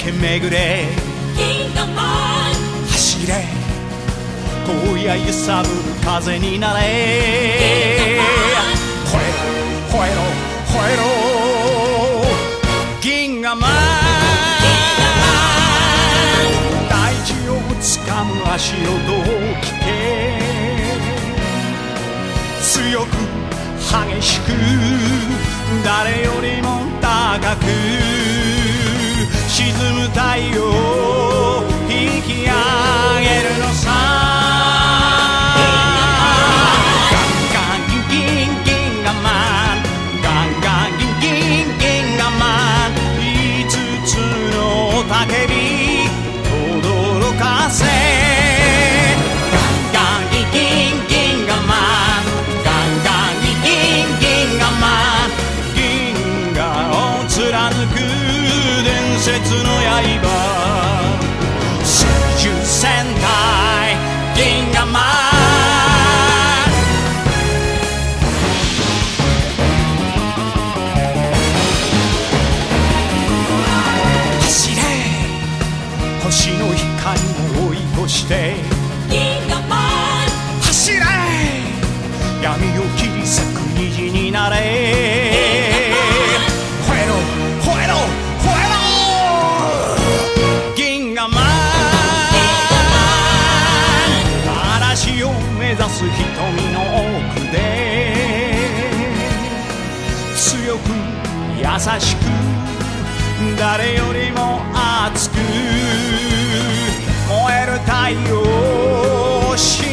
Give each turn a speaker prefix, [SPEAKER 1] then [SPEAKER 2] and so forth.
[SPEAKER 1] 駆け巡れ
[SPEAKER 2] 銀河マン
[SPEAKER 1] 走れ荒野揺さぶる風になれ吠えろ吠えろ吠えろ銀河マン大地をつかむ足音を聞け強く激しく誰よりも高く沈む太陽を引き上げるのさガンガンギンギンギンガマンガンガンギンギンギンガマン5つの雄たけび轟かせガンガンギンギンギンガマンガンガンギンギンギンガマン銀河を貫く伝説の刃聖獣戦隊銀河マン走れ星の光を追い越して
[SPEAKER 2] 銀河マン
[SPEAKER 1] 走れ闇を切り裂く虹になれ吠えろ吠えろ吠えろ銀河マン嵐を目指す瞳の奥で強く優しく誰よりも熱く燃える太陽を信